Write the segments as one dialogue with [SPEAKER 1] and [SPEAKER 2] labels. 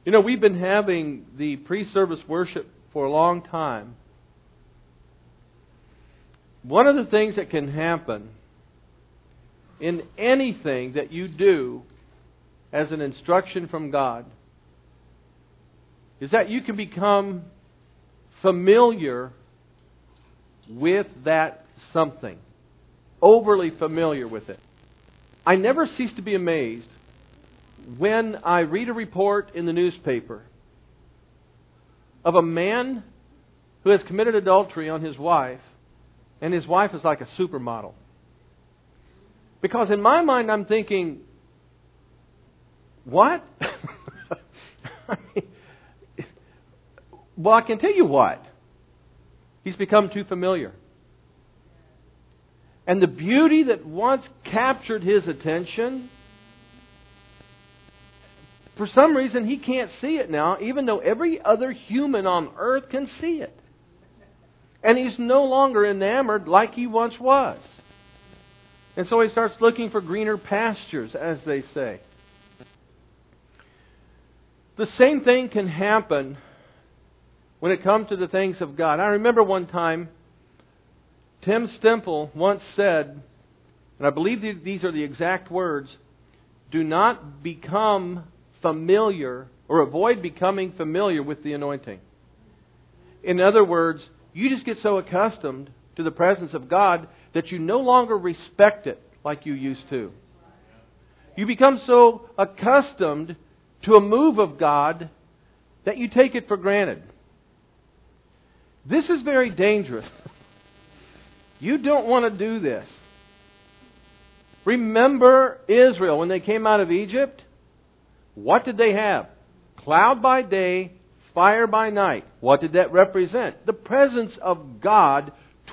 [SPEAKER 1] You know, we've been having the pre-service worship for a long time. One of the things that can happen in anything that you do as an instruction from God is that you can become familiar with that something. Overly familiar with it. I never cease to be amazed when I read a report in the newspaper of a man who has committed adultery on his wife, and his wife is like a supermodel. Because in my mind I'm thinking, what? Well, I can tell you what. He's become too familiar. And the beauty that once captured his attention, for some reason he can't see it now, even though every other human on earth can see it. And he's no longer enamored like he once was. And so he starts looking for greener pastures, as they say. The same thing can happen when it comes to the things of God. I remember one time, Tim Stemple once said, and I believe these are the exact words, do not become familiar or avoid becoming familiar with the anointing. In other words, you just get so accustomed to the presence of God that you no longer respect it like you used to. You become so accustomed to a move of God that you take it for granted. This is very dangerous. You don't want to do this. Remember Israel when they came out of Egypt? What did they have? Cloud by day, fire by night. What did that represent? The presence of God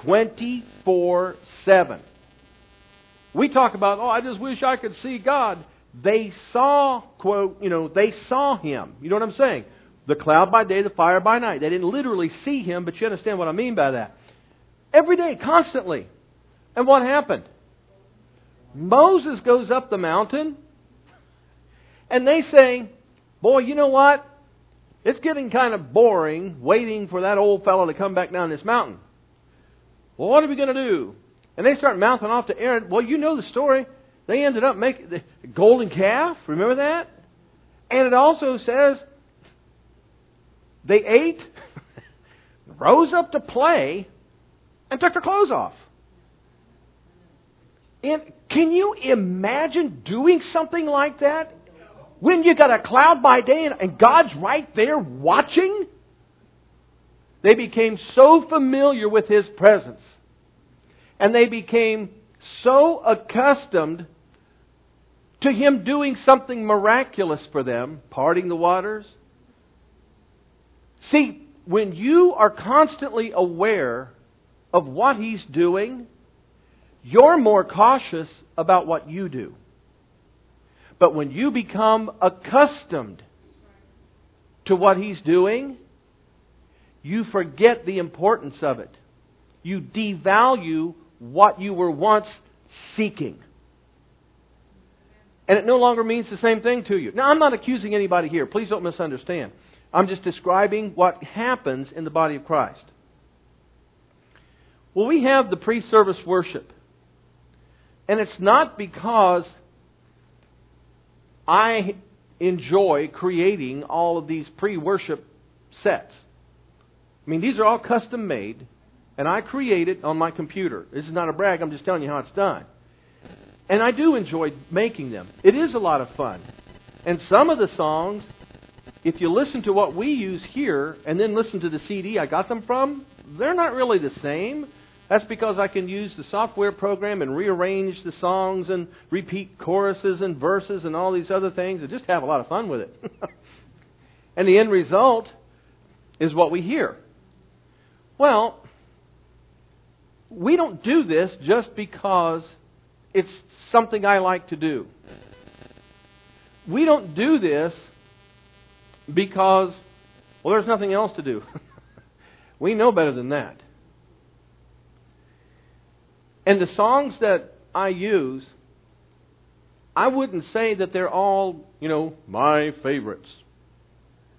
[SPEAKER 1] 24/7. We talk about, I just wish I could see God. They saw, quote, they saw Him. You know what I'm saying? The cloud by day, the fire by night. They didn't literally see Him, but you understand what I mean by that. Every day, constantly. And what happened? Moses goes up the mountain, and they say, boy, you know what? It's getting kind of boring waiting for that old fellow to come back down this mountain. Well, what are we going to do? And they start mouthing off to Aaron. Well, you know the story. They ended up making the golden calf. Remember that? And it also says they ate, rose up to play, and took their clothes off. And can you imagine doing something like that? When you got a cloud by day and God's right there watching? They became so familiar with His presence. And they became so accustomed to Him doing something miraculous for them, parting the waters. See, when you are constantly aware of what He's doing, you're more cautious about what you do. But when you become accustomed to what He's doing, you forget the importance of it. You devalue what you were once seeking. And it no longer means the same thing to you. Now, I'm not accusing anybody here. Please don't misunderstand. I'm just describing what happens in the body of Christ. Well, we have the pre-service worship. And it's not because I enjoy creating all of these pre-worship sets. I mean, these are all custom made, and I create it on my computer. This is not a brag, I'm just telling you how it's done. And I do enjoy making them. It is a lot of fun. And some of the songs, if you listen to what we use here, and then listen to the CD I got them from, they're not really the same. That's because I can use the software program and rearrange the songs and repeat choruses and verses and all these other things and just have a lot of fun with it. And the end result is what we hear. Well, we don't do this just because it's something I like to do. We don't do this because, well, there's nothing else to do. We know better than that. And the songs that I use, I wouldn't say that they're all, my favorites.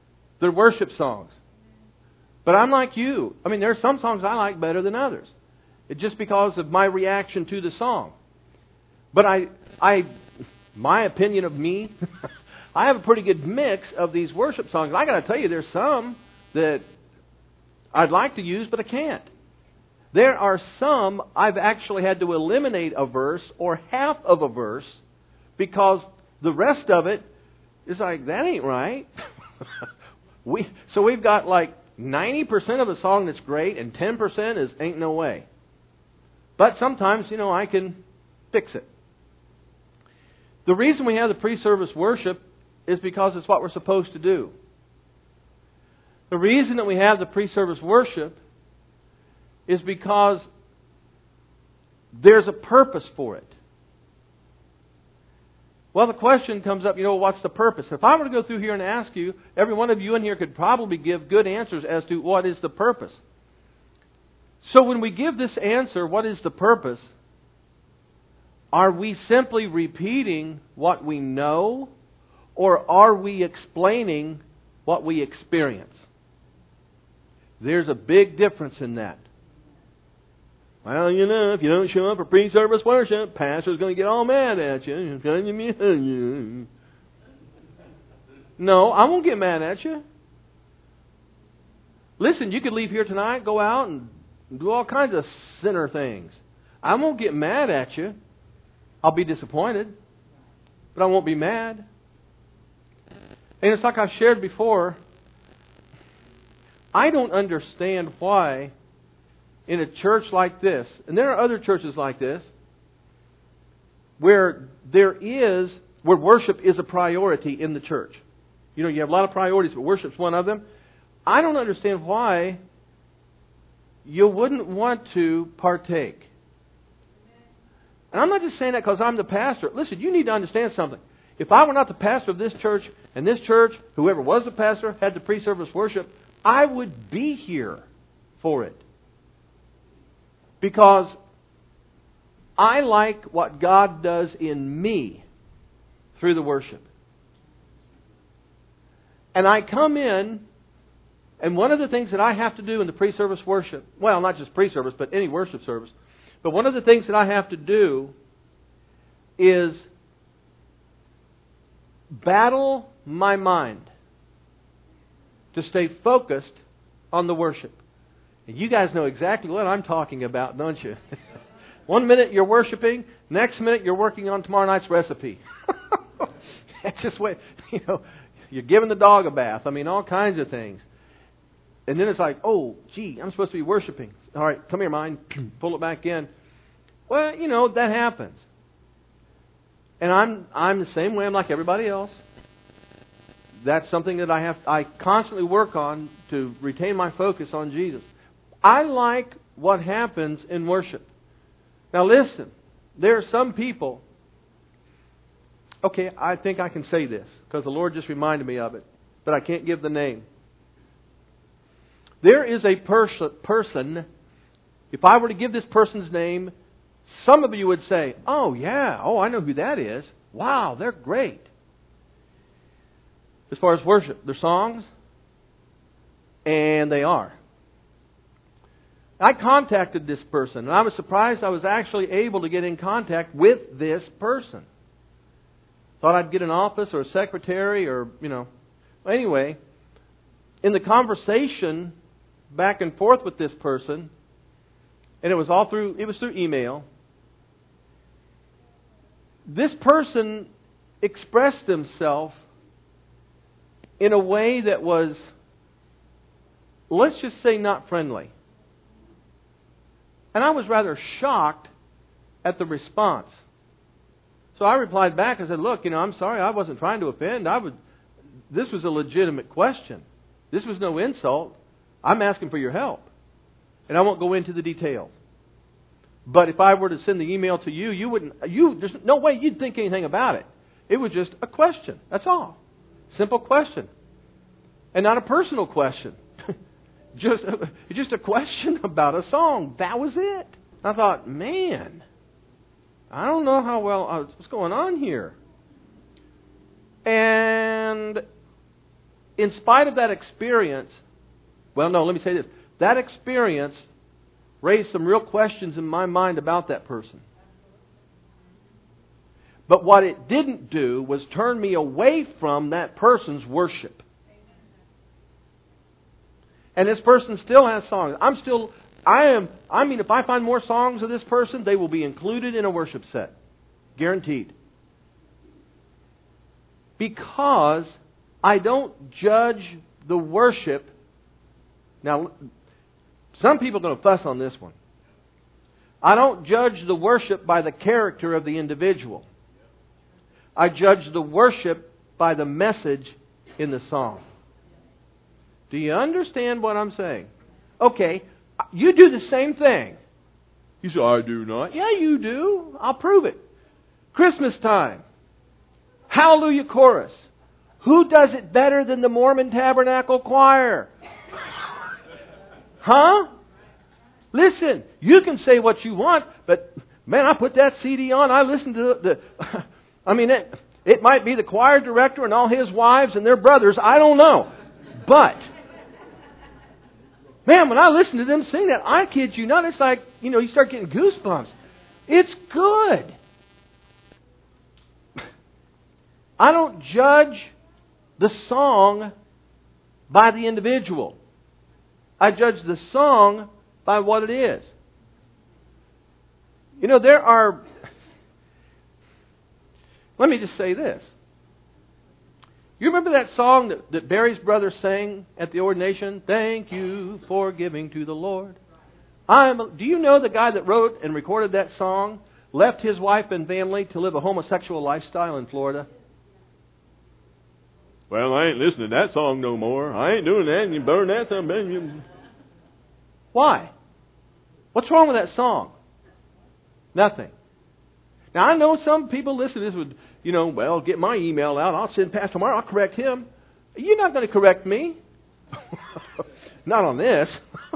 [SPEAKER 1] They're worship songs. But I'm like you. I mean, there are some songs I like better than others. It's just because of my reaction to the song. But my opinion of me, I have a pretty good mix of these worship songs. I got to tell you, there's some that I'd like to use, but I can't. There are some I've actually had to eliminate a verse or half of a verse because the rest of it is like, that ain't right. So we've got like 90% of a song that's great and 10% is ain't no way. But sometimes, I can fix it. The reason we have the pre-service worship is because it's what we're supposed to do. The reason that we have the pre-service worship is because there's a purpose for it. Well, the question comes up, what's the purpose? If I were to go through here and ask you, every one of you in here could probably give good answers as to what is the purpose. So when we give this answer, what is the purpose? Are we simply repeating what we know, or are we explaining what we experience? There's a big difference in that. Well, if you don't show up for pre-service worship, pastor's going to get all mad at you. No, I won't get mad at you. Listen, you could leave here tonight, go out and do all kinds of sinner things. I won't get mad at you. I'll be disappointed, but I won't be mad. And it's like I've shared before, I don't understand why in a church like this, and there are other churches like this, where worship is a priority in the church. You have a lot of priorities, but worship's one of them. I don't understand why you wouldn't want to partake. And I'm not just saying that because I'm the pastor. Listen, you need to understand something. If I were not the pastor of this church, and this church, whoever was the pastor, had the pre-service worship, I would be here for it. Because I like what God does in me through the worship. And I come in, and one of the things that I have to do in the pre-service worship, well, not just pre-service, but any worship service, but one of the things that I have to do is battle my mind to stay focused on the worship. And you guys know exactly what I'm talking about, don't you? One minute you're worshiping, next minute you're working on tomorrow night's recipe. That's just what, you're giving the dog a bath. All kinds of things. And then it's like, oh, gee, I'm supposed to be worshiping. All right, come here, mind. Pull it back in. Well, that happens. And I'm the same way. I'm like everybody else. That's something that I constantly work on to retain my focus on Jesus. I like what happens in worship. Now listen, there are some people, okay, I think I can say this because the Lord just reminded me of it, but I can't give the name. There is a person, if I were to give this person's name, some of you would say, oh yeah, I know who that is. Wow, they're great. As far as worship, their songs, and they are. I contacted this person, and I was surprised I was actually able to get in contact with this person. Thought I'd get an office or a secretary or, Anyway, in the conversation back and forth with this person, and it was through email, this person expressed himself in a way that was, let's just say, not friendly. And I was rather shocked at the response. So I replied back and said, look, I'm sorry, I wasn't trying to offend. This was a legitimate question. This was no insult. I'm asking for your help. And I won't go into the details. But if I were to send the email to you, there's no way you'd think anything about it. It was just a question. That's all. Simple question. And not a personal question. Just a question about a song. That was it. I thought, man, I don't know how well, what's going on here? And in spite of that experience, well, no, let me say this. That experience raised some real questions in my mind about that person. But what it didn't do was turn me away from that person's worship. And this person still has songs. If I find more songs of this person, they will be included in a worship set. Guaranteed. Because I don't judge the worship. Now, some people are going to fuss on this one. I don't judge the worship by the character of the individual. I judge the worship by the message in the song. Do you understand what I'm saying? Okay, you do the same thing. You say, I do not. Yeah, you do. I'll prove it. Christmas time. Hallelujah chorus. Who does it better than the Mormon Tabernacle Choir? Huh? Listen, you can say what you want, but man, I put that CD on. I listened to it might be the choir director and all his wives and their brothers. I don't know. But, man, when I listen to them sing that, I kid you not, it's like, you start getting goosebumps. It's good. I don't judge the song by the individual. I judge the song by what it is. Let me just say this. You remember that song that Barry's brother sang at the ordination? Thank you for giving to the Lord. Do you know the guy that wrote and recorded that song left his wife and family to live a homosexual lifestyle in Florida? Well, I ain't listening to that song no more. I ain't doing that. And you burn that song. Why? What's wrong with that song? Nothing. Now, I know some people listen to this would, get my email out. I'll send Pastor Mark. I'll correct him. You're not going to correct me. Not on this.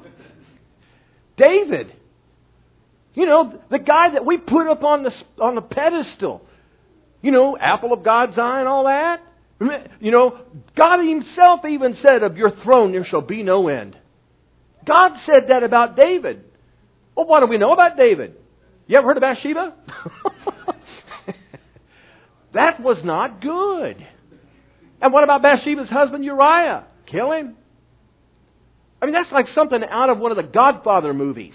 [SPEAKER 1] David. The guy that we put up on the pedestal. Apple of God's eye and all that. God Himself even said, of your throne there shall be no end. God said that about David. Well, what do we know about David? You ever heard of Bathsheba? That was not good. And what about Bathsheba's husband Uriah? Kill him? That's like something out of one of the Godfather movies.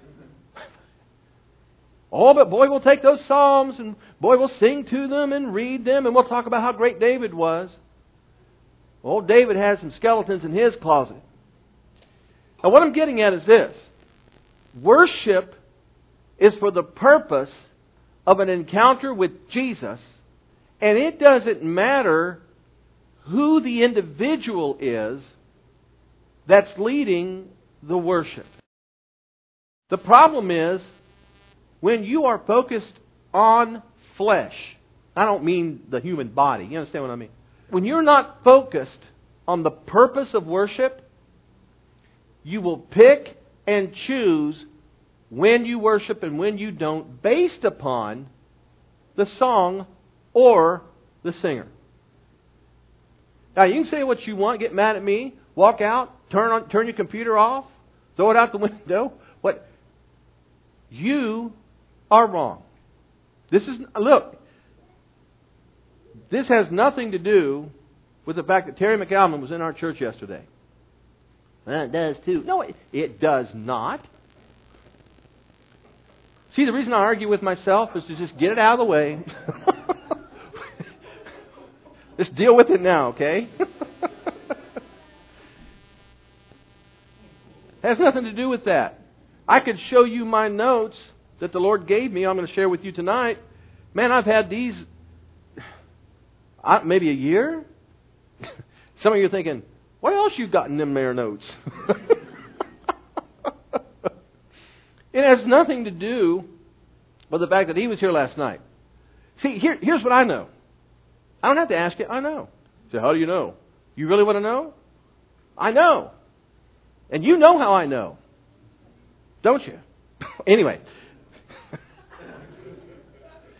[SPEAKER 1] Oh, but boy, we'll take those Psalms and boy, we'll sing to them and read them and we'll talk about how great David was. Well, David has some skeletons in his closet. Now, what I'm getting at is this. Worship is for the purpose of an encounter with Jesus, and it doesn't matter who the individual is that's leading the worship. The problem is, when you are focused on flesh, I don't mean the human body, you understand what I mean? When you're not focused on the purpose of worship, you will pick and choose when you worship and when you don't, based upon the song or the singer. Now, you can say what you want, get mad at me, walk out, turn your computer off, throw it out the window. What? You are wrong. This has nothing to do with the fact that Terry McAlvin was in our church yesterday. Well, it does too. No, it does not. See, the reason I argue with myself is to just get it out of the way. Let's deal with it now, okay? Has nothing to do with that. I could show you my notes that the Lord gave me. I'm going to share with you tonight. Man, I've had these maybe a year. Some of you are thinking, what else you got in them there notes? It has nothing to do with the fact that he was here last night. See, here's what I know. I don't have to ask you. I know. So how do you know? You really want to know? I know. And you know how I know. Don't you? Anyway.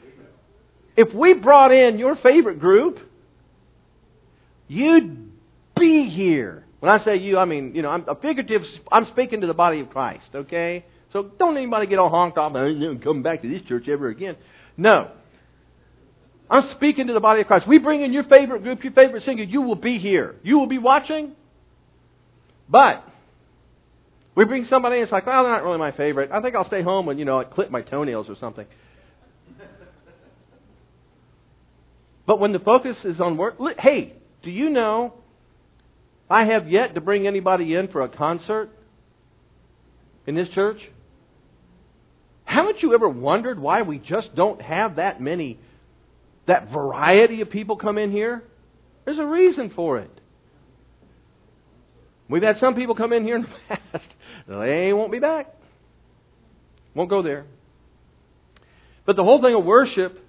[SPEAKER 1] If we brought in your favorite group, you'd be here. When I say you, I mean, I'm a figurative. I'm speaking to the body of Christ, okay? So don't anybody get all honked off, I'm coming back to this church ever again. No. I'm speaking to the body of Christ. We bring in your favorite group, your favorite singer. You will be here. You will be watching. But we bring somebody in, it's like, well, they're not really my favorite. I think I'll stay home and, like clip my toenails or something. But when the focus is on work, hey, do you know I have yet to bring anybody in for a concert in this church? Haven't you ever wondered why we just don't have that variety of people come in here? There's a reason for it. We've had some people come in here in the past. They won't be back. Won't go there. But the whole thing of worship,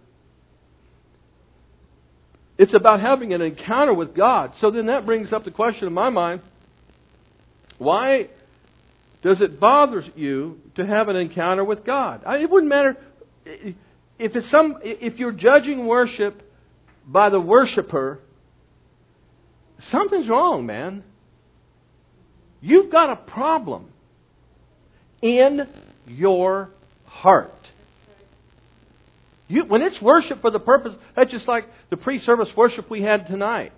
[SPEAKER 1] it's about having an encounter with God. So then that brings up the question in my mind, why does it bother you to have an encounter with God? It wouldn't matter if you're judging worship by the worshiper. Something's wrong, man. You've got a problem in your heart. When it's worship for the purpose, that's just like the pre-service worship we had tonight.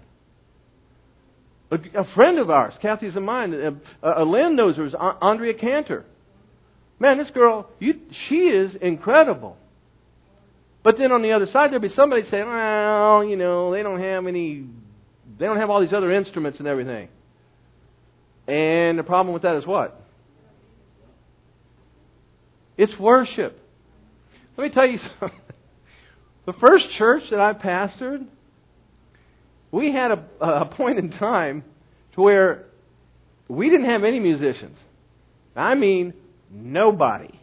[SPEAKER 1] A friend of ours, Kathy's of mine, Lynn knows her, is Andrea Cantor. Man, this girl, she is incredible. But then on the other side, there'll be somebody saying, well, they don't have all these other instruments and everything. And the problem with that is what? It's worship. Let me tell you something. The first church that I pastored, we had a point in time to where we didn't have any musicians. I mean, nobody.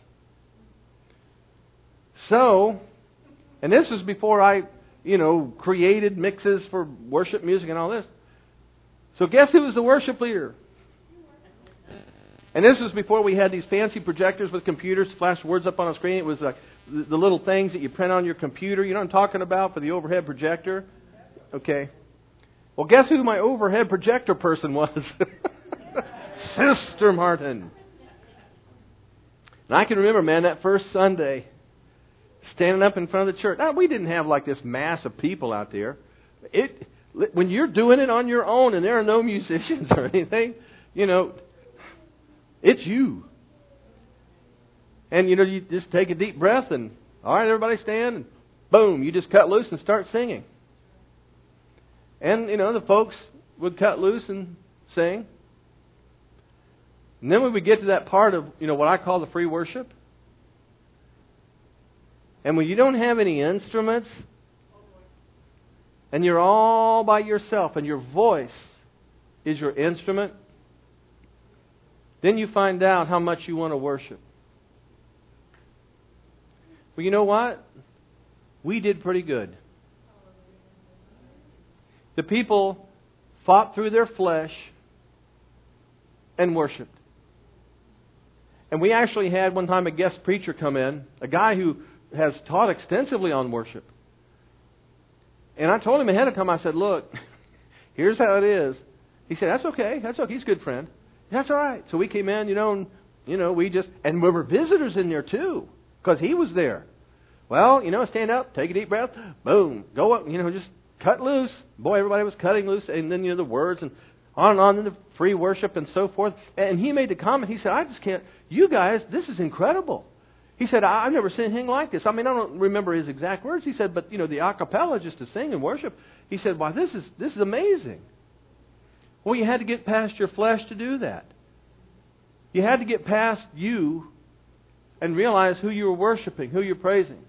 [SPEAKER 1] So, and this was before I, created mixes for worship music and all this. So guess who was the worship leader? And this was before we had these fancy projectors with computers to flash words up on a screen. It was like the little things that you print on your computer. You know what I'm talking about for the overhead projector? Okay. Well, guess who my overhead projector person was? Sister Martin. And I can remember, man, that first Sunday, standing up in front of the church. Now, we didn't have like this mass of people out there. When you're doing it on your own and there are no musicians or anything, it's you. And, you just take a deep breath and, all right, everybody stand, and boom, you just cut loose and start singing. And, the folks would cut loose and sing. And then when we get to that part of, what I call the free worship, and when you don't have any instruments, and you're all by yourself, and your voice is your instrument, then you find out how much you want to worship. Well, you know what? We did pretty good. The people fought through their flesh and worshipped. And we actually had one time a guest preacher come in, a guy who has taught extensively on worship. And I told him ahead of time, I said, look, here's how it is. He said, that's okay. He's a good friend. That's all right. So we came in, and we were visitors in there too, because he was there. Well, stand up, take a deep breath, boom, go up, just cut loose. Boy, everybody was cutting loose, and then, the words, and on, and the free worship and so forth. And he made the comment, he said, I just can't, you guys, this is incredible. He said, I've never seen anything like this. I mean, I don't remember his exact words. He said, but, the a cappella just to sing and worship. He said, wow, this is amazing. Well, you had to get past your flesh to do that. You had to get past you and realize who you were worshiping, who you're praising.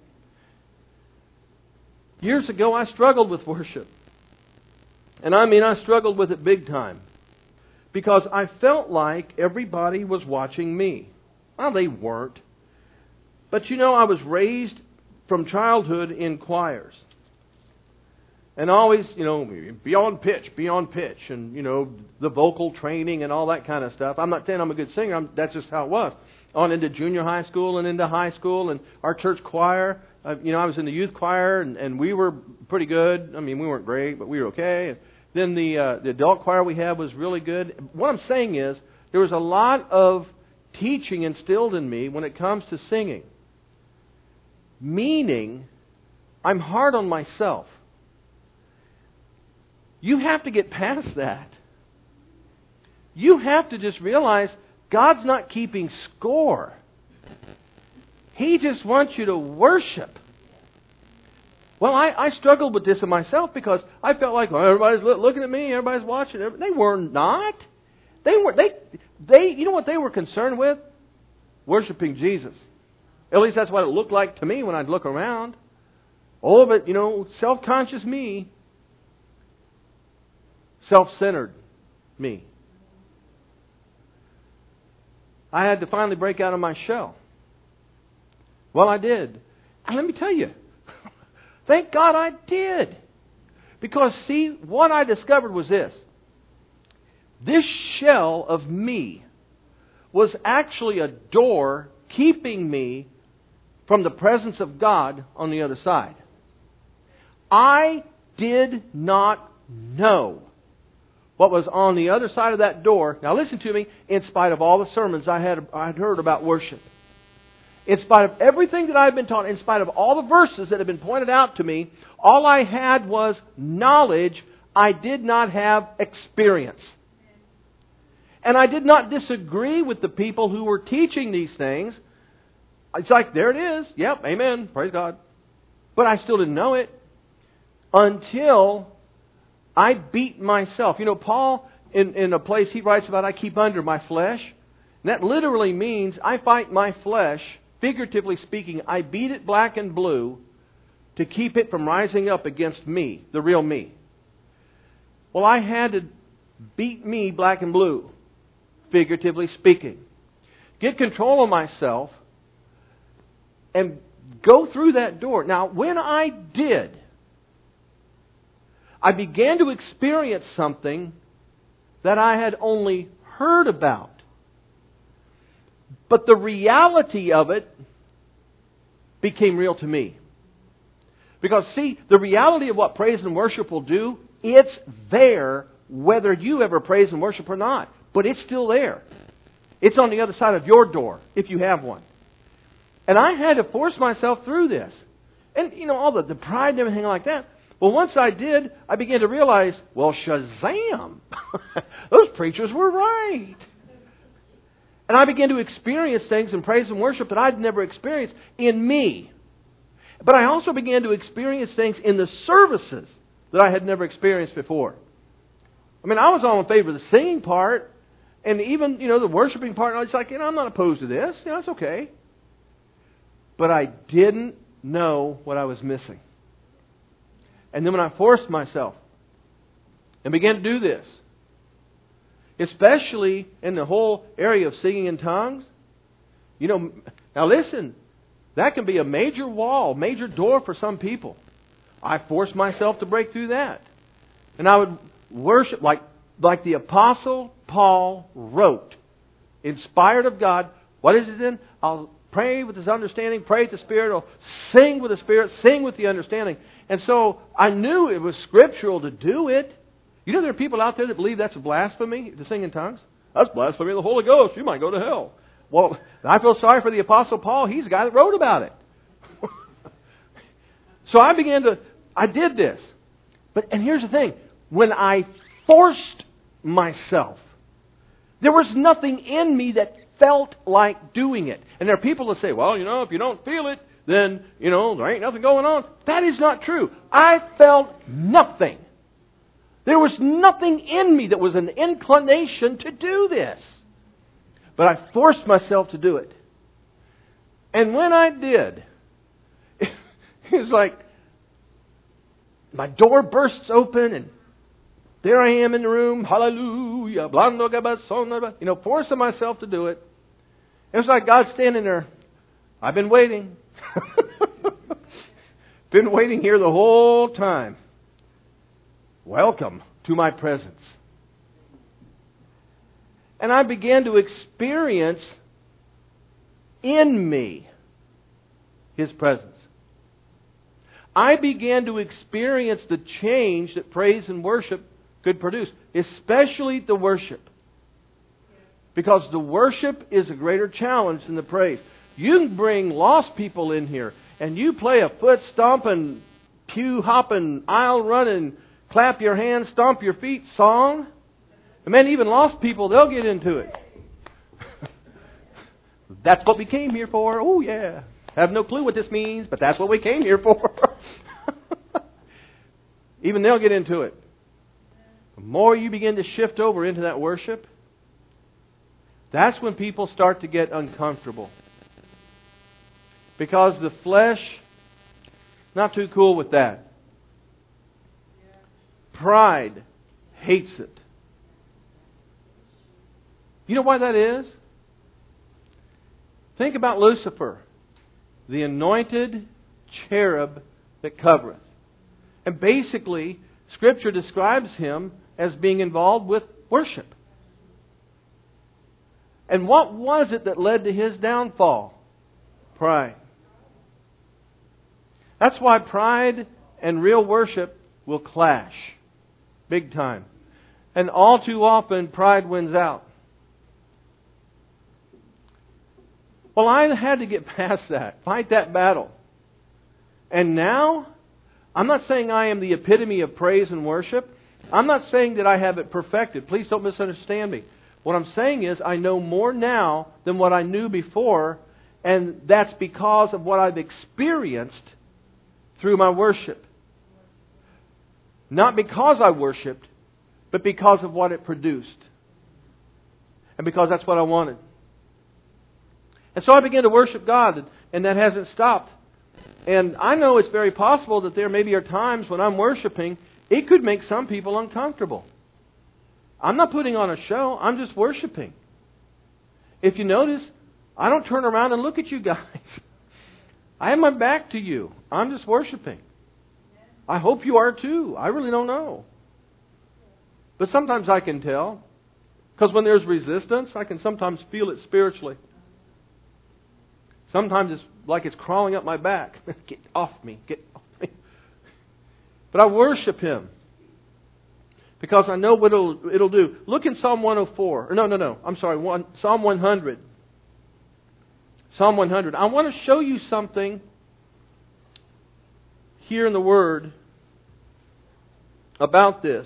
[SPEAKER 1] Years ago, I struggled with worship. And I struggled with it big time. Because I felt like everybody was watching me. Well, they weren't. But I was raised from childhood in choirs. And always, be on pitch, and, the vocal training and all that kind of stuff. I'm not saying I'm a good singer, that's just how it was. On into junior high school and into high school, and our church choir, I was in the youth choir, and we were pretty good. I mean, we weren't great, but we were okay. Then the adult choir we had was really good. What I'm saying is, there was a lot of teaching instilled in me when it comes to singing. Meaning, I'm hard on myself. You have to get past that. You have to just realize God's not keeping score. He just wants you to worship. Well, I struggled with this in myself because I felt like, well, everybody's looking at me, everybody's watching. They were not. They you know what they were concerned with? Worshiping Jesus. At least that's what it looked like to me when I'd look around. All of it, self-conscious me. Self-centered me. I had to finally break out of my shell. Well, I did. And let me tell you, thank God I did. Because, see, what I discovered was this. This shell of me was actually a door keeping me from the presence of God on the other side. I did not know what was on the other side of that door. Now listen to me, in spite of all the sermons I'd heard about worship. In spite of everything that I've been taught, in spite of all the verses that have been pointed out to me, all I had was knowledge. I did not have experience. And I did not disagree with the people who were teaching these things. It's like, there it is. Yep, amen. Praise God. But I still didn't know it until I beat myself. Paul, in a place he writes about, I keep under my flesh. And that literally means I fight my flesh, figuratively speaking. I beat it black and blue to keep it from rising up against me, the real me. Well, I had to beat me black and blue, figuratively speaking. Get control of myself and go through that door. Now, when I did, I began to experience something that I had only heard about. But the reality of it became real to me. Because, see, the reality of what praise and worship will do, it's there whether you ever praise and worship or not. But it's still there. It's on the other side of your door, if you have one. And I had to force myself through this. And, all the pride and everything like that. Well, once I did, I began to realize, well, Shazam! Those preachers were right. And I began to experience things in praise and worship that I'd never experienced in me. But I also began to experience things in the services that I had never experienced before. I was all in favor of the singing part, and even, the worshiping part. I was like, I'm not opposed to this. It's okay. But I didn't know what I was missing. And then when I forced myself and began to do this, especially in the whole area of singing in tongues, now listen, that can be a major wall, major door for some people. I forced myself to break through that. And I would worship like the Apostle Paul wrote, inspired of God. What is it then? I'll pray with his understanding, pray with the Spirit, I'll sing with the Spirit, sing with the understanding. And so I knew it was scriptural to do it. There are people out there that believe that's a blasphemy, to sing in tongues. That's blasphemy of the Holy Ghost. You might go to hell. Well, I feel sorry for the Apostle Paul. He's the guy that wrote about it. So I did this. And here's the thing. When I forced myself, there was nothing in me that felt like doing it. And there are people that say, well, if you don't feel it, then, there ain't nothing going on. That is not true. I felt nothing. There was nothing in me that was an inclination to do this. But I forced myself to do it. And when I did, it was like my door bursts open and there I am in the room. Hallelujah. Forcing myself to do it. It was like God standing there. I've been waiting. Been waiting here the whole time. Welcome to my presence. And I began to experience in me His presence. I began to experience the change that praise and worship could produce, especially the worship. Because the worship is a greater challenge than the praise. You can bring lost people in here, and you play a foot stomping, pew hopping, aisle running, clap your hands, stomp your feet song. And man, even lost people, they'll get into it. That's what we came here for. Oh yeah. Have no clue what this means, but that's what we came here for. Even they'll get into it. The more you begin to shift over into that worship, that's when people start to get uncomfortable. Because the flesh, not too cool with that. Pride hates it. You know why that is? Think about Lucifer, the anointed cherub that covereth. And basically, Scripture describes him as being involved with worship. And what was it that led to his downfall? Pride. That's why pride and real worship will clash. Big time. And all too often, pride wins out. Well, I had to get past that. Fight that battle. And now, I'm not saying I am the epitome of praise and worship. I'm not saying that I have it perfected. Please don't misunderstand me. What I'm saying is I know more now than what I knew before, and that's because of what I've experienced through my worship. Not because I worshipped, but because of what it produced. And because that's what I wanted. And so I began to worship God, and that hasn't stopped. And I know it's very possible that there maybe are times when I'm worshiping, it could make some people uncomfortable. I'm not putting on a show, I'm just worshiping. If you notice, I don't turn around and look at you guys. I have my back to you. I'm just worshiping. I hope you are too. I really don't know. But sometimes I can tell. Because when there's resistance, I can sometimes feel it spiritually. Sometimes it's like it's crawling up my back. Get off me. Get off me. But I worship Him. Because I know what it'll do. Look in Psalm 104. Psalm 100. Psalm 100. I want to show you something here in the Word about this.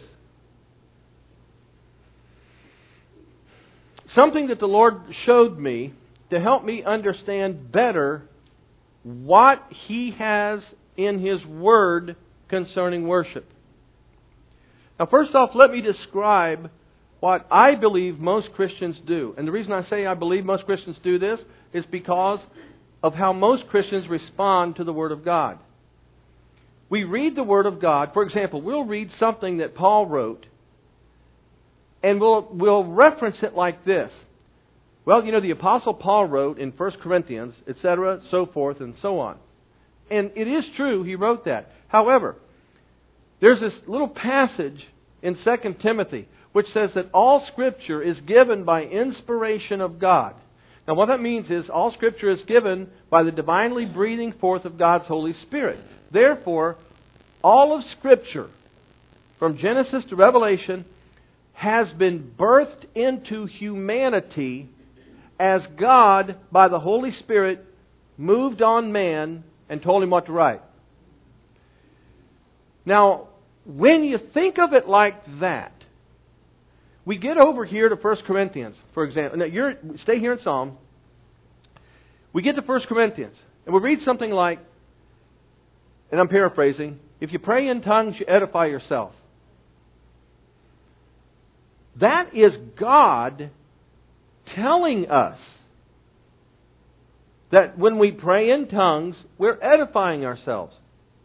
[SPEAKER 1] Something that the Lord showed me to help me understand better what He has in His Word concerning worship. Now, first off, let me describe what I believe most Christians do. And the reason I say I believe most Christians do this is because of how most Christians respond to the Word of God. We read the Word of God. For example, we'll read something that Paul wrote, and we'll reference it like this. Well, you know, the Apostle Paul wrote in 1 Corinthians, etc., so forth and so on. And it is true, he wrote that. However, there's this little passage in 2 Timothy which says that all Scripture is given by inspiration of God. Now what that means is all Scripture is given by the divinely breathing forth of God's Holy Spirit. Therefore, all of Scripture, from Genesis to Revelation, has been birthed into humanity as God, by the Holy Spirit, moved on man and told him what to write. Now, when you think of it like that, we get over here to 1 Corinthians, for example. Now, stay here in Psalm. We get to 1 Corinthians, and we read something like, and I'm paraphrasing, if you pray in tongues, you edify yourself. That is God telling us that when we pray in tongues, we're edifying ourselves.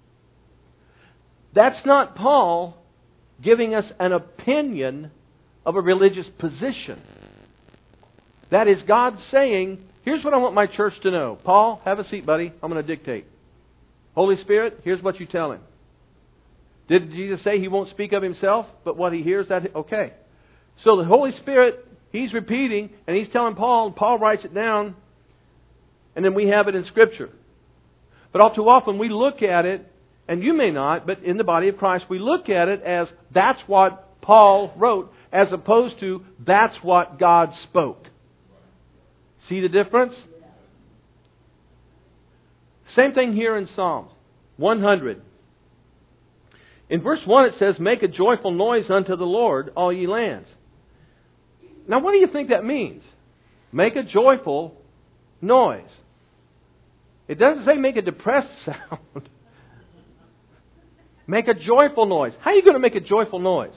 [SPEAKER 1] That's not Paul giving us an opinion of a religious position. That is God saying, here's what I want my church to know. Paul, have a seat, buddy. I'm going to dictate. Holy Spirit, here's what you tell him. Did Jesus say He won't speak of Himself, but what He hears, that okay. So the Holy Spirit, He's repeating, and He's telling Paul, and Paul writes it down, and then we have it in Scripture. But all too often we look at it, and you may not, but in the body of Christ, we look at it as that's what Paul wrote, as opposed to that's what God spoke. See the difference? Same thing here in Psalms 100. In verse 1 it says, make a joyful noise unto the Lord, all ye lands. Now what do you think that means? Make a joyful noise. It doesn't say make a depressed sound. Make a joyful noise. How are you going to make a joyful noise?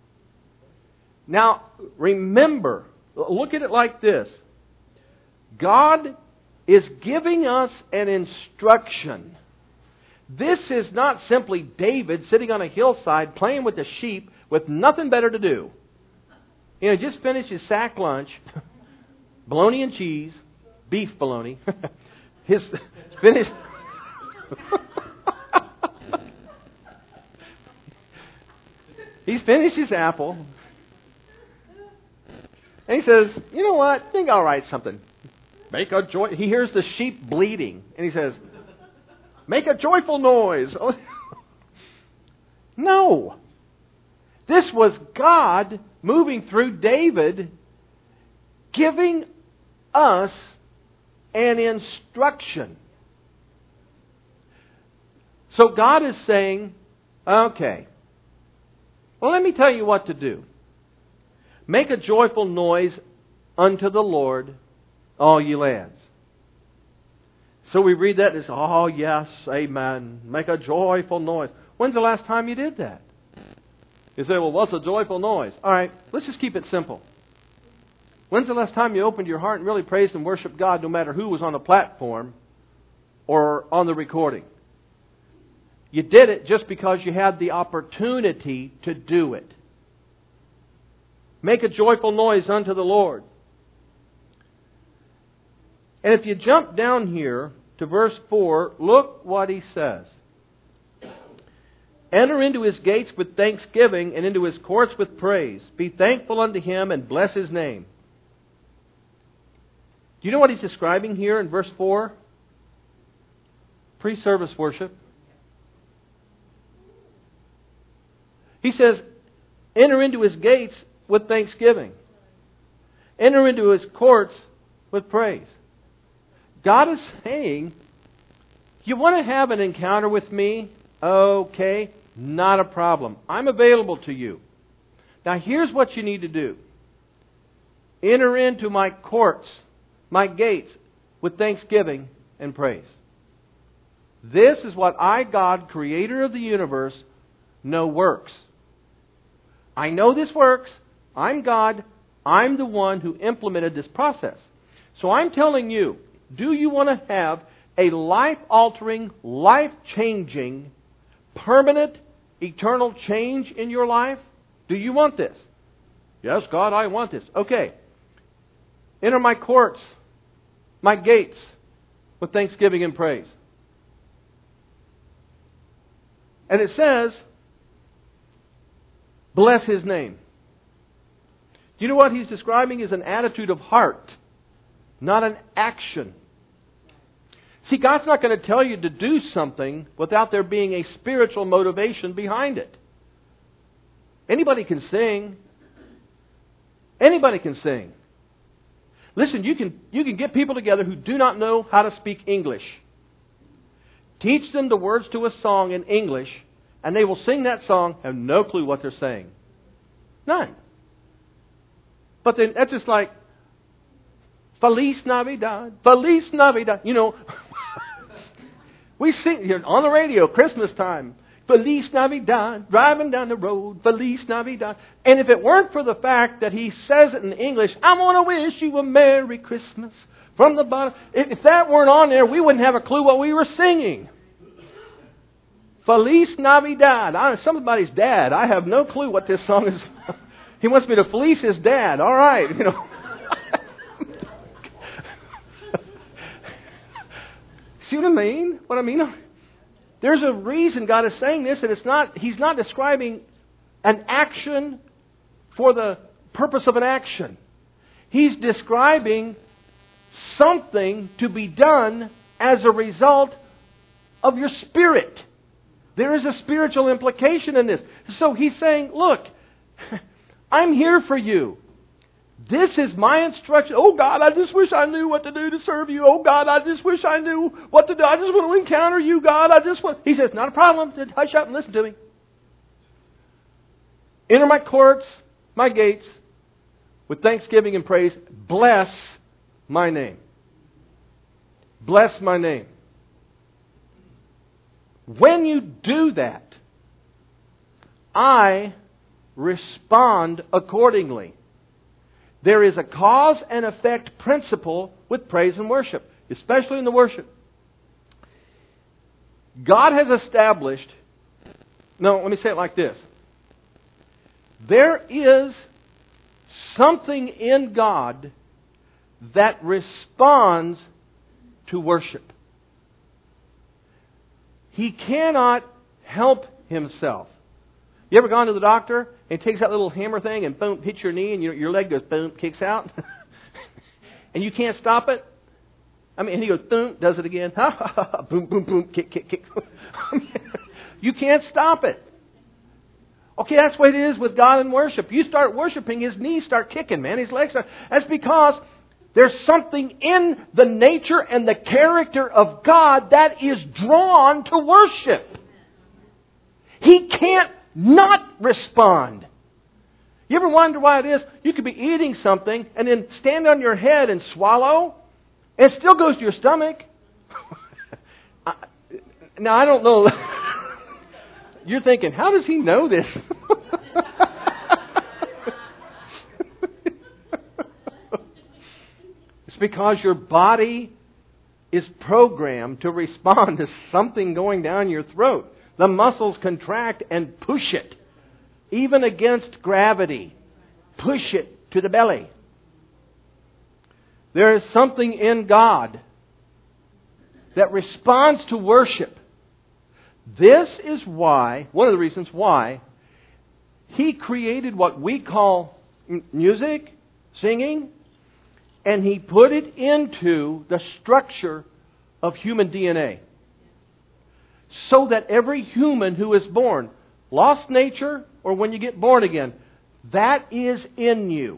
[SPEAKER 1] Now, remember, look at it like this. God is giving us an instruction. This is not simply David sitting on a hillside playing with the sheep with nothing better to do. You know, just finished his sack lunch, bologna and cheese, beef bologna. His finished. He's finished his apple. And he says, you know what? I think I'll write something. Make a joy. He hears the sheep bleating. And he says, make a joyful noise. No. This was God moving through David, giving us an instruction. So God is saying, okay, well, let me tell you what to do. Make a joyful noise unto the Lord, all ye lands. So we read that and say, oh yes, amen. Make a joyful noise. When's the last time you did that? You say, well, what's a joyful noise? All right, let's just keep it simple. When's the last time you opened your heart and really praised and worshiped God no matter who was on the platform or on the recording? You did it just because you had the opportunity to do it. Make a joyful noise unto the Lord. And if you jump down here to verse 4, look what he says. Enter into his gates with thanksgiving and into his courts with praise. Be thankful unto him and bless his name. Do you know what he's describing here in verse 4? Pre-service worship. He says, enter into his gates with thanksgiving. Enter into his courts with praise. God is saying, you want to have an encounter with me? Okay, not a problem. I'm available to you. Now here's what you need to do. Enter into my courts, my gates, with thanksgiving and praise. This is what I, God, creator of the universe, know works. I know this works. I'm God. I'm the one who implemented this process. So I'm telling you, do you want to have a life-altering, life-changing, permanent, eternal change in your life? Do you want this? Yes, God, I want this. Okay. Enter my courts, my gates, with thanksgiving and praise. And it says, bless his name. Do you know what he's describing is an attitude of heart, not an action. See, God's not going to tell you to do something without there being a spiritual motivation behind it. Anybody can sing. Anybody can sing. Listen, you can get people together who do not know how to speak English. Teach them the words to a song in English, and they will sing that song, have no clue what they're saying. None. But then that's just like, Feliz Navidad, Feliz Navidad. You know, we sing here on the radio, Christmas time. Feliz Navidad, driving down the road, Feliz Navidad. And if it weren't for the fact that he says it in English, I want to wish you a Merry Christmas from the bottom. If that weren't on there, we wouldn't have a clue what we were singing. Feliz Navidad. I'm somebody's dad. I have no clue what this song is. He wants me to fleece his dad. All right, you know. See what I mean? What I mean? There's a reason God is saying this, and He's not describing an action for the purpose of an action. He's describing something to be done as a result of your spirit. There is a spiritual implication in this. So He's saying, look, I'm here for you. This is my instruction. Oh God, I just wish I knew what to do to serve you. Oh God, I just wish I knew what to do. I just want to encounter you, God. He says, not a problem. Just hush up and listen to me. Enter my courts, my gates, with thanksgiving and praise. Bless my name. Bless my name. When you do that, I respond accordingly. There is a cause and effect principle with praise and worship, especially in the worship. God has established, no, let me say it like this. There is something in God that responds to worship. He cannot help himself. You ever gone to the doctor and he takes that little hammer thing and boom, hits your knee and your leg goes boom, kicks out? And you can't stop it? I mean, and he goes boom, does it again. Boom, boom, boom, kick, kick, kick. You can't stop it. Okay, that's the way it is with God and worship. You start worshiping, his knees start kicking, man. His legs start. That's because there's something in the nature and the character of God that is drawn to worship. He can't not respond. You ever wonder why it is? You could be eating something and then stand on your head and swallow, and it still goes to your stomach. Now, I don't know. You're thinking, how does he know this? It's because your body is programmed to respond to something going down your throat. The muscles contract and push it, even against gravity. Push it to the belly. There is something in God that responds to worship. This is why, one of the reasons why, He created what we call music, singing, and He put it into the structure of human DNA. So that every human who is born, lost nature or when you get born again, that is in you.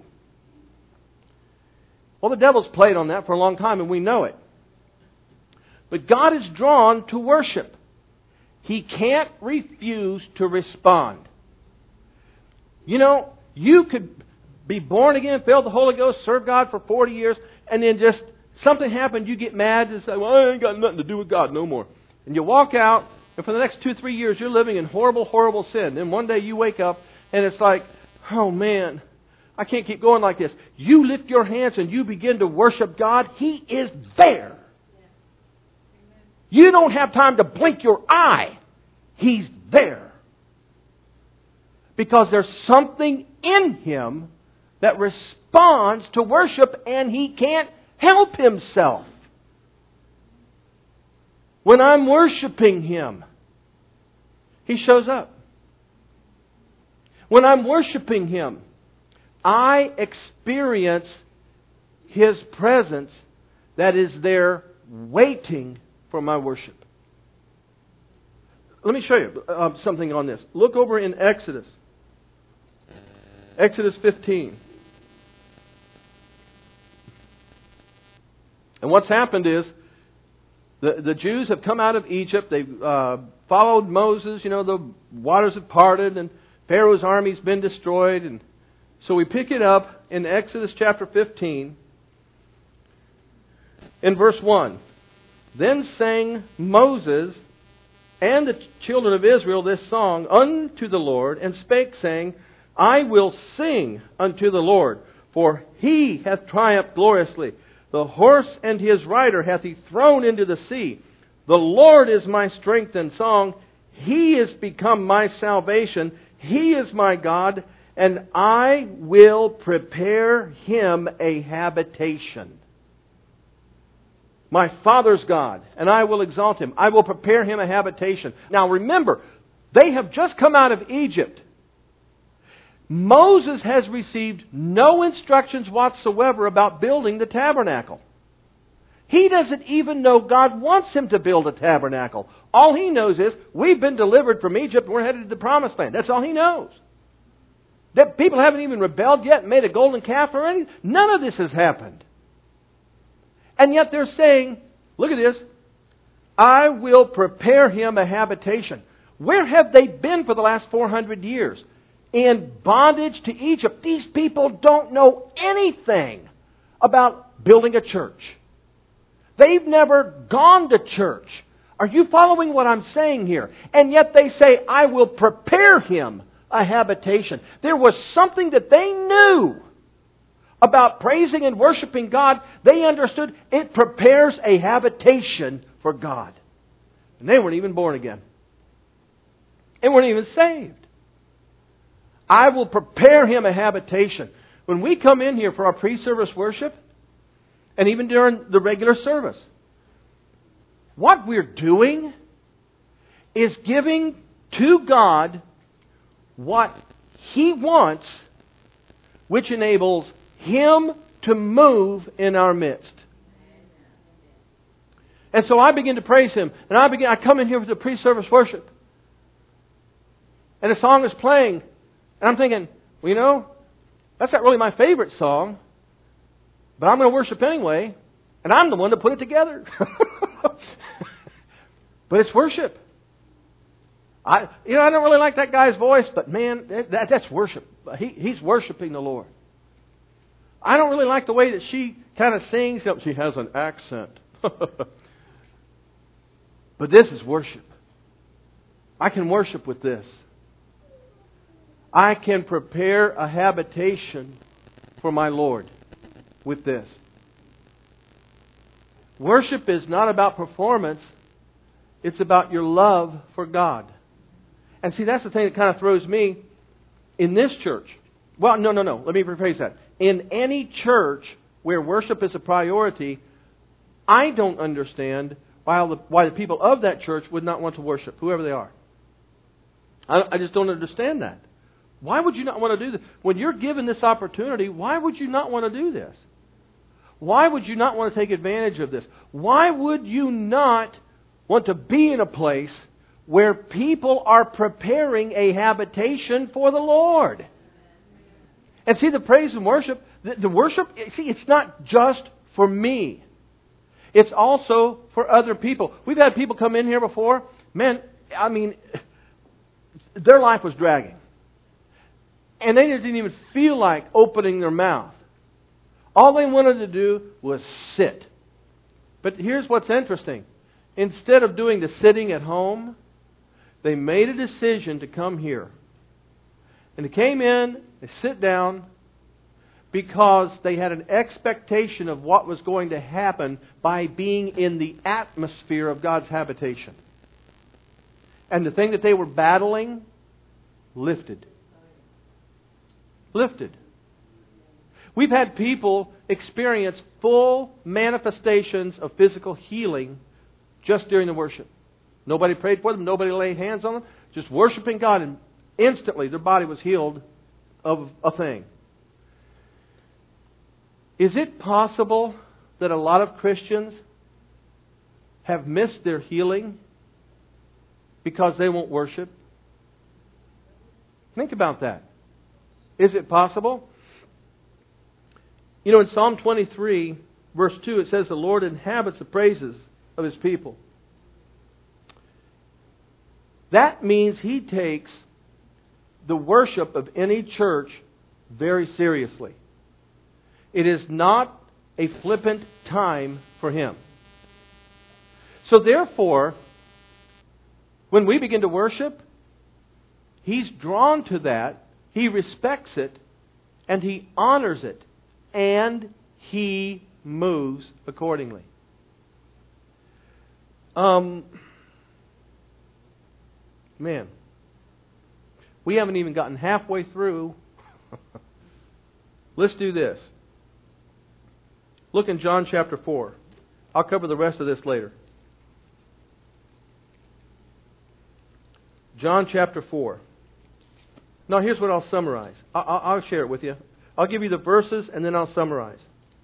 [SPEAKER 1] Well, the devil's played on that for a long time and we know it. But God is drawn to worship. He can't refuse to respond. You know, you could be born again, filled with the Holy Ghost, serve God for 40 years, and then just something happened, you get mad and say, well, I ain't got nothing to do with God no more. And you walk out, and for the next 2-3 years, you're living in horrible, horrible sin. Then one day you wake up, and it's like, oh man, I can't keep going like this. You lift your hands and you begin to worship God. He is there. You don't have time to blink your eye. He's there. Because there's something in Him that responds to worship, and He can't help Himself. When I'm worshiping Him, He shows up. When I'm worshiping Him, I experience His presence that is there waiting for my worship. Let me show you something on this. Look over in Exodus. Exodus 15. And what's happened is, the Jews have come out of Egypt. They've followed Moses. You know, the waters have parted and Pharaoh's army's been destroyed. And so we pick it up in Exodus chapter 15 in verse 1. Then sang Moses and the children of Israel this song unto the Lord, and spake, saying, I will sing unto the Lord, for He hath triumphed gloriously. The horse and his rider hath He thrown into the sea. The Lord is my strength and song. He is become my salvation. He is my God, and I will prepare Him a habitation. My Father's God, and I will exalt Him. I will prepare Him a habitation. Now remember, they have just come out of Egypt. Moses has received no instructions whatsoever about building the tabernacle. He doesn't even know God wants him to build a tabernacle. All he knows is, we've been delivered from Egypt and we're headed to the Promised Land. That's all he knows. That people haven't even rebelled yet and made a golden calf or anything. None of this has happened. And yet they're saying, look at this, I will prepare him a habitation. Where have they been for the last 400 years? In bondage to Egypt. These people don't know anything about building a church. They've never gone to church. Are you following what I'm saying here? And yet they say, I will prepare him a habitation. There was something that they knew about praising and worshiping God. They understood it prepares a habitation for God. And they weren't even born again. They weren't even saved. I will prepare him a habitation. When we come in here for our pre-service worship, and even during the regular service, what we're doing is giving to God what He wants, which enables Him to move in our midst. And so I begin to praise Him. And I come in here for the pre-service worship. And a song is playing. And I'm thinking, well, you know, that's not really my favorite song. But I'm going to worship anyway. And I'm the one that put it together. But it's worship. I don't really like that guy's voice, but man, that's worship. He's worshiping the Lord. I don't really like the way that she kind of sings. She has an accent. But this is worship. I can worship with this. I can prepare a habitation for my Lord with this. Worship is not about performance. It's about your love for God. And see, that's the thing that kind of throws me in this church. Well, no. Let me rephrase that. In any church where worship is a priority, I don't understand why the people of that church would not want to worship, whoever they are. I just don't understand that. Why would you not want to do this? When you're given this opportunity, why would you not want to do this? Why would you not want to take advantage of this? Why would you not want to be in a place where people are preparing a habitation for the Lord? And see, the praise and worship, the worship, see, it's not just for me. It's also for other people. We've had people come in here before. Man, I mean, their life was dragging. And they didn't even feel like opening their mouth. All they wanted to do was sit. But here's what's interesting. Instead of doing the sitting at home, they made a decision to come here. And they came in, they sit down, because they had an expectation of what was going to happen by being in the atmosphere of God's habitation. And the thing that they were battling lifted. Lifted. We've had people experience full manifestations of physical healing just during the worship. Nobody prayed for them. Nobody laid hands on them. Just worshiping God, and instantly their body was healed of a thing. Is it possible that a lot of Christians have missed their healing because they won't worship? Think about that. Is it possible? You know, in Psalm 23, verse 2, it says, the Lord inhabits the praises of His people. That means He takes the worship of any church very seriously. It is not a flippant time for Him. So therefore, when we begin to worship, He's drawn to that, He respects it, and He honors it, and He moves accordingly. Man, we haven't even gotten halfway through. Let's do this. Look in John chapter 4. I'll cover the rest of this later. John chapter 4. Now here's what I'll summarize. I'll share it with you. I'll give you the verses and then I'll summarize.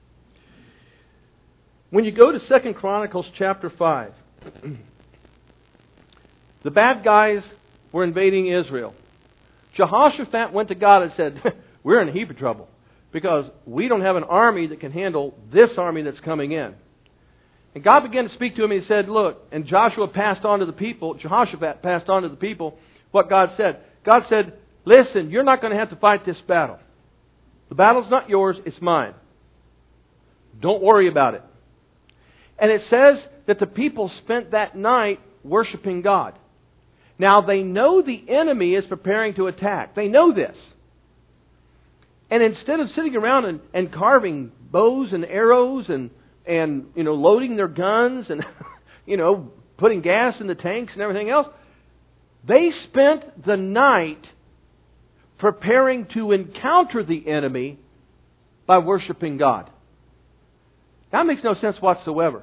[SPEAKER 1] When you go to 2 Chronicles chapter 5, the bad guys were invading Israel. Jehoshaphat went to God and said, we're in a heap of trouble because we don't have an army that can handle this army that's coming in. And God began to speak to him and He said, look, and Jehoshaphat passed on to the people what God said. God said, listen, you're not going to have to fight this battle. The battle's not yours, it's mine. Don't worry about it. And it says that the people spent that night worshiping God. Now they know the enemy is preparing to attack. They know this. And instead of sitting around and carving bows and arrows and loading their guns and putting gas in the tanks and everything else, they spent the night preparing to encounter the enemy by worshiping God. That makes no sense whatsoever.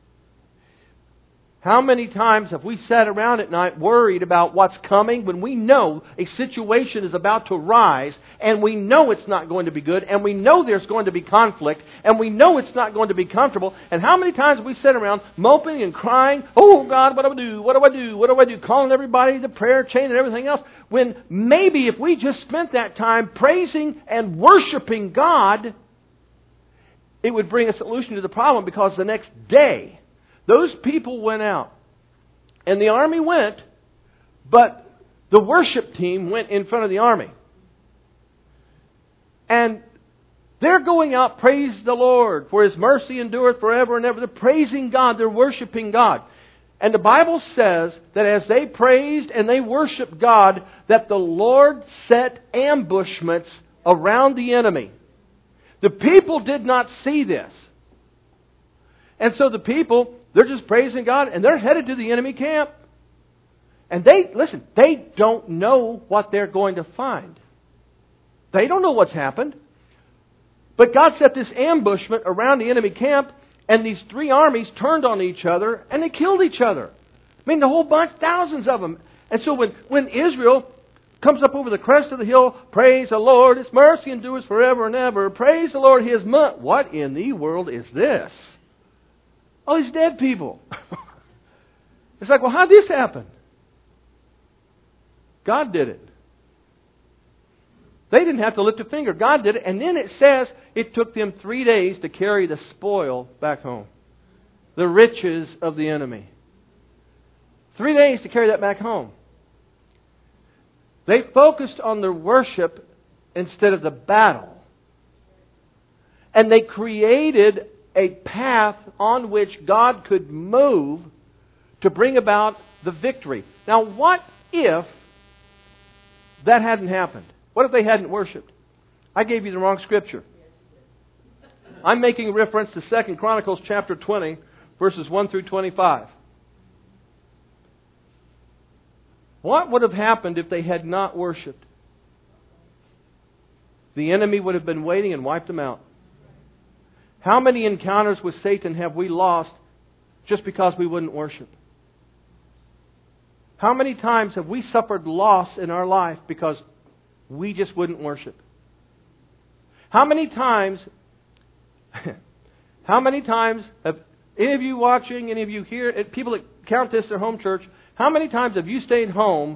[SPEAKER 1] How many times have we sat around at night worried about what's coming when we know a situation is about to rise and we know it's not going to be good and we know there's going to be conflict and we know it's not going to be comfortable? And how many times have we sat around moping and crying, oh God, what do I do? What do I do? What do I do? Calling everybody the prayer chain and everything else. When maybe if we just spent that time praising and worshiping God, it would bring a solution to the problem, because the next day those people went out and the army went, but the worship team went in front of the army. And they're going out, praise the Lord, for His mercy endureth forever and ever. They're praising God, they're worshiping God. And the Bible says that as they praised and they worshiped God, that the Lord set ambushments around the enemy. The people did not see this. And so the people, they're just praising God and they're headed to the enemy camp. And they don't know what they're going to find. They don't know what's happened. But God set this ambushment around the enemy camp, and these three armies turned on each other and they killed each other. I mean, the whole bunch, thousands of them. And so when Israel comes up over the crest of the hill, praise the Lord, His mercy endures forever and ever. Praise the Lord, His what in the world is this? Oh, these dead people. It's like, well, how did this happen? God did it. They didn't have to lift a finger. God did it. And then it says it took them 3 days to carry the spoil back home. The riches of the enemy. 3 days to carry that back home. They focused on their worship instead of the battle. And they created a path on which God could move to bring about the victory. Now, what if that hadn't happened? What if they hadn't worshipped? I gave you the wrong scripture. I'm making reference to 2 Chronicles chapter 20, verses 1 through 25. What would have happened if they had not worshipped? The enemy would have been waiting and wiped them out. How many encounters with Satan have we lost just because we wouldn't worship? How many times have we suffered loss in our life because we just wouldn't worship? How many times have any of you watching, any of you here, people that count this their home church, how many times have you stayed home,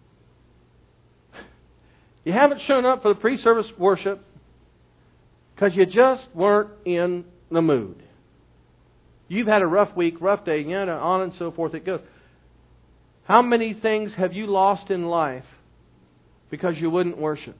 [SPEAKER 1] you haven't shown up for the pre-service worship because you just weren't in the mood? You've had a rough week, rough day, on and so forth it goes. How many things have you lost in life because you wouldn't worship?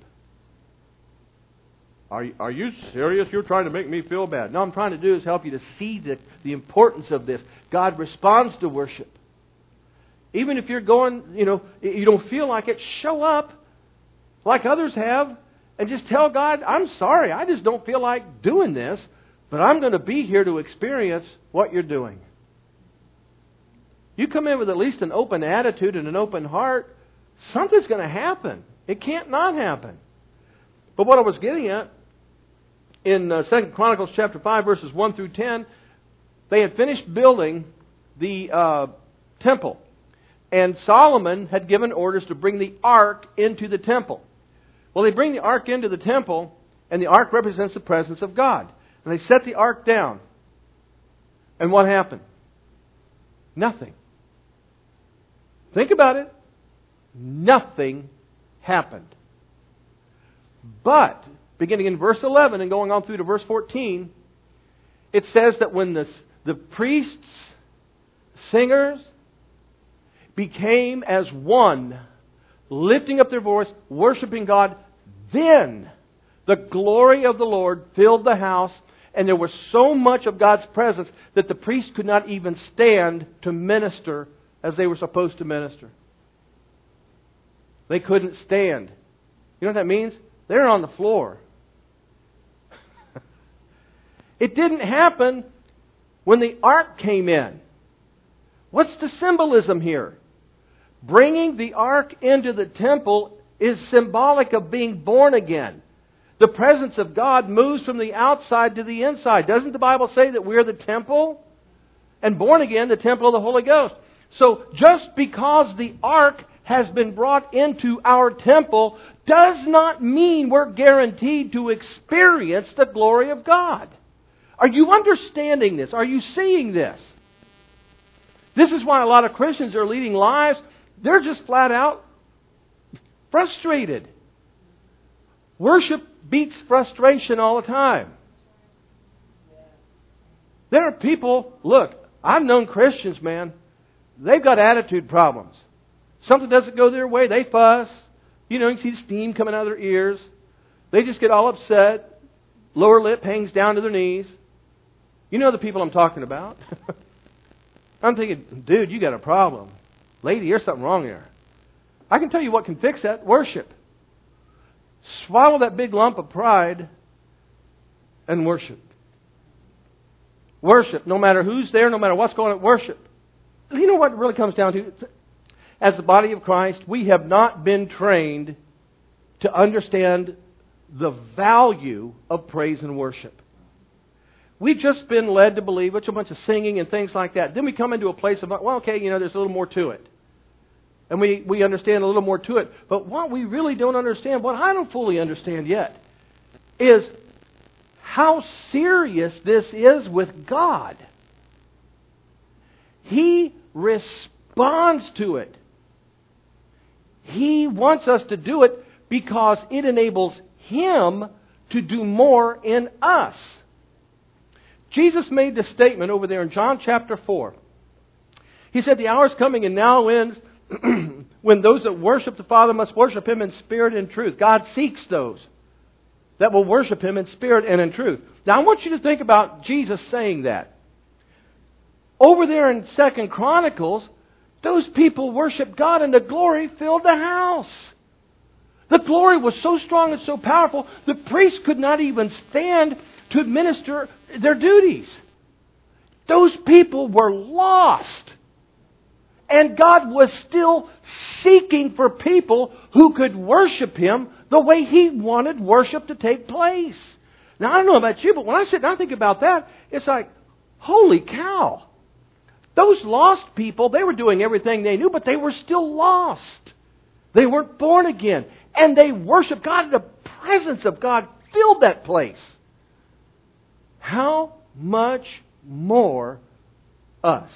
[SPEAKER 1] Are you serious? You're trying to make me feel bad. No, I'm trying to do is help you to see the importance of this. God responds to worship. Even if you're going, you don't feel like it, show up like others have and just tell God, I'm sorry, I just don't feel like doing this, but I'm going to be here to experience what you're doing. You come in with at least an open attitude and an open heart, something's going to happen. It can't not happen. But what I was getting at, in 2 Chronicles chapter 5, verses 1 through 10, they had finished building the temple. And Solomon had given orders to bring the ark into the temple. Well, they bring the ark into the temple, and the ark represents the presence of God. And they set the ark down. And what happened? Nothing. Think about it. Nothing happened. But, beginning in verse 11 and going on through to verse 14, it says that when the priests, singers, became as one, lifting up their voice, worshiping God, then the glory of the Lord filled the house, and there was so much of God's presence that the priests could not even stand to minister as they were supposed to minister. They couldn't stand. You know what that means? They're on the floor. It didn't happen when the ark came in. What's the symbolism here? Bringing the ark into the temple is symbolic of being born again. The presence of God moves from the outside to the inside. Doesn't the Bible say that we're the temple? And born again, the temple of the Holy Ghost. So just because the ark has been brought into our temple does not mean we're guaranteed to experience the glory of God. Are you understanding this? Are you seeing this? This is why a lot of Christians are leading lives. They're just flat out frustrated. Worship beats frustration all the time. There are people, look, I've known Christians, man, they've got attitude problems. Something doesn't go their way, they fuss. You know, you see the steam coming out of their ears. They just get all upset. Lower lip hangs down to their knees. You know the people I'm talking about. I'm thinking, dude, you got a problem. Lady, there's something wrong there. I can tell you what can fix that. Worship. Swallow that big lump of pride and worship. Worship. No matter who's there, no matter what's going on, worship. You know what it really comes down to? As the body of Christ, we have not been trained to understand the value of praise and worship. We've just been led to believe it's a bunch of singing and things like that. Then we come into a place of, well, okay, you know, there's a little more to it. And we understand a little more to it. But what we really don't understand, what I don't fully understand yet, is how serious this is with God. He responds to it. He wants us to do it because it enables Him to do more in us. Jesus made this statement over there in John chapter 4. He said, the hour is coming and now ends when those that worship the Father must worship Him in spirit and truth. God seeks those that will worship Him in spirit and in truth. Now I want you to think about Jesus saying that. Over there in 2 Chronicles, those people worshiped God and the glory filled the house. The glory was so strong and so powerful, the priests could not even stand to administer their duties. Those people were lost. And God was still seeking for people who could worship Him the way He wanted worship to take place. Now, I don't know about you, but when I sit down and think about that, it's like, holy cow. Those lost people, they were doing everything they knew, but they were still lost. They weren't born again. And they worshiped God. The presence of God filled that place. How much more us?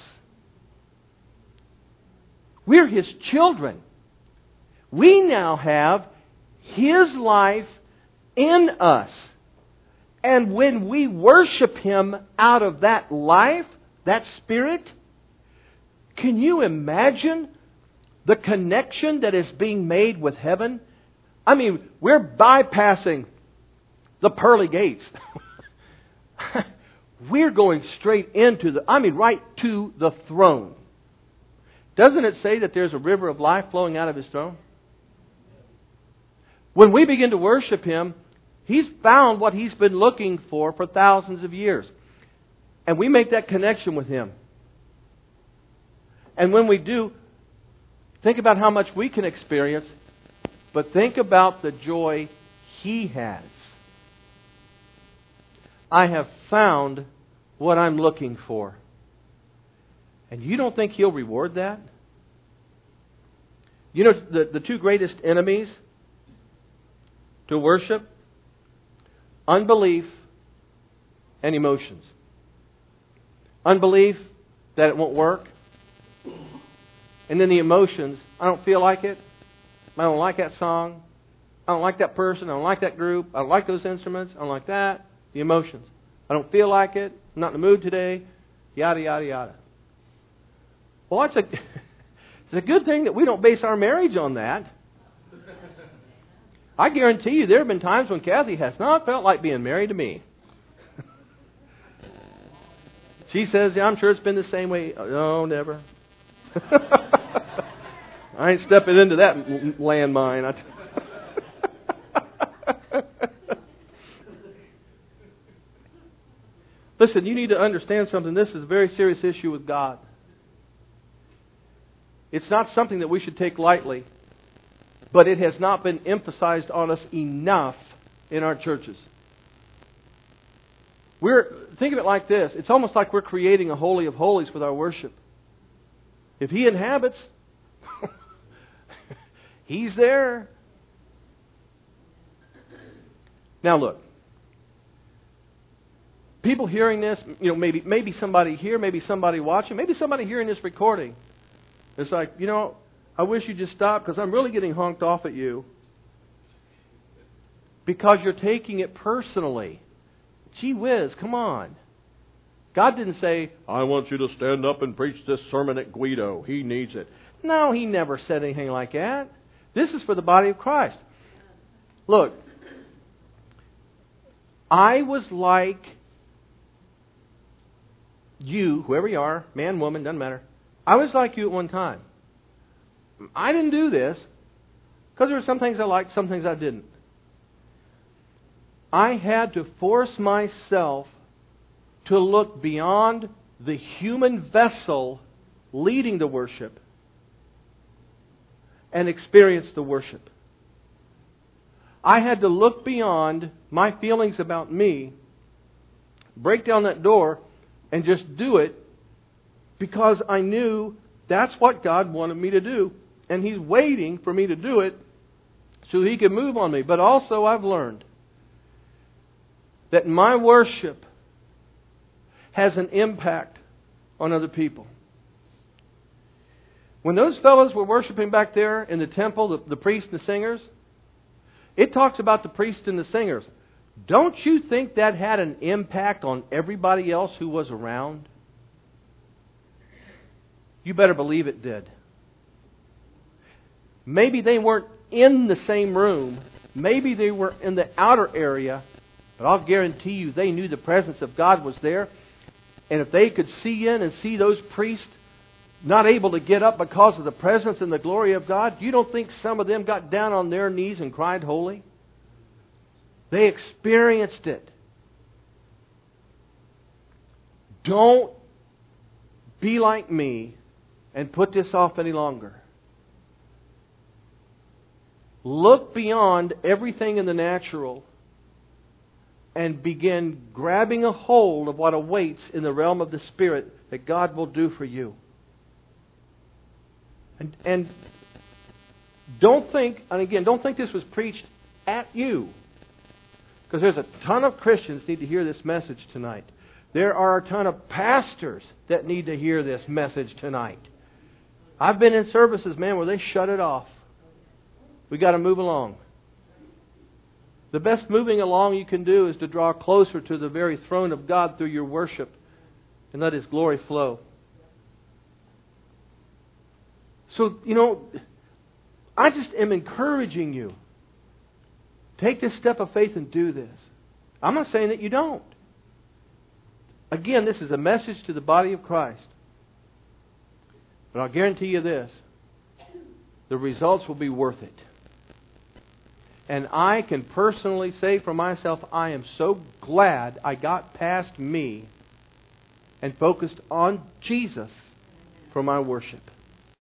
[SPEAKER 1] We're His children. We now have His life in us. And when we worship Him out of that life, that Spirit, can you imagine the connection that is being made with heaven? I mean, we're bypassing the pearly gates. We're going straight into right to the throne. Doesn't it say that there's a river of life flowing out of His throne? When we begin to worship Him, He's found what He's been looking for thousands of years. And we make that connection with Him. And when we do, think about how much we can experience, but think about the joy He has. I have found what I'm looking for. And you don't think He'll reward that? You know, the two greatest enemies to worship? Unbelief and emotions. Unbelief that it won't work. And then the emotions, I don't feel like it. I don't like that song. I don't like that person. I don't like that group. I don't like those instruments. I don't like that. The emotions. I don't feel like it. I'm not in the mood today. Yada, yada, yada. Well, it's a good thing that we don't base our marriage on that. I guarantee you there have been times when Kathy has not felt like being married to me. She says, yeah, I'm sure it's been the same way. No, never. I ain't stepping into that landmine. Listen, you need to understand something. This is a very serious issue with God. It's not something that we should take lightly, but it has not been emphasized on us enough in our churches. Think of it like this. It's almost like we're creating a holy of holies with our worship. If He inhabits, He's there. Now look. People hearing this, maybe somebody here, maybe somebody watching, maybe somebody hearing this recording. It's like, I wish you'd just stop because I'm really getting honked off at you. Because you're taking it personally. Gee whiz, come on. God didn't say, I want you to stand up and preach this sermon at Guido. He needs it. No, He never said anything like that. This is for the body of Christ. Look, I was like you, whoever you are, man, woman, doesn't matter. I was like you at one time. I didn't do this because there were some things I liked, some things I didn't. I had to force myself to look beyond the human vessel leading the worship and experience the worship. I had to look beyond my feelings about me, break down that door, and just do it because I knew that's what God wanted me to do. And He's waiting for me to do it so He can move on me. But also I've learned that my worship has an impact on other people. When those fellows were worshiping back there in the temple, the priests and the singers, it talks about the priests and the singers. Don't you think that had an impact on everybody else who was around? You better believe it did. Maybe they weren't in the same room. Maybe they were in the outer area. But I'll guarantee you they knew the presence of God was there. And if they could see in and see those priests not able to get up because of the presence and the glory of God, you don't think some of them got down on their knees and cried holy? They experienced it. Don't be like me and put this off any longer. Look beyond everything in the natural and begin grabbing a hold of what awaits in the realm of the Spirit that God will do for you. And don't think this was preached at you. Because there's a ton of Christians need to hear this message tonight. There are a ton of pastors that need to hear this message tonight. I've been in services, man, where they shut it off. We got to move along. The best moving along you can do is to draw closer to the very throne of God through your worship and let His glory flow. So, I just am encouraging you. Take this step of faith and do this. I'm not saying that you don't. Again, this is a message to the body of Christ. But I'll guarantee you this. The results will be worth it. And I can personally say for myself, I am so glad I got past me and focused on Jesus for my worship.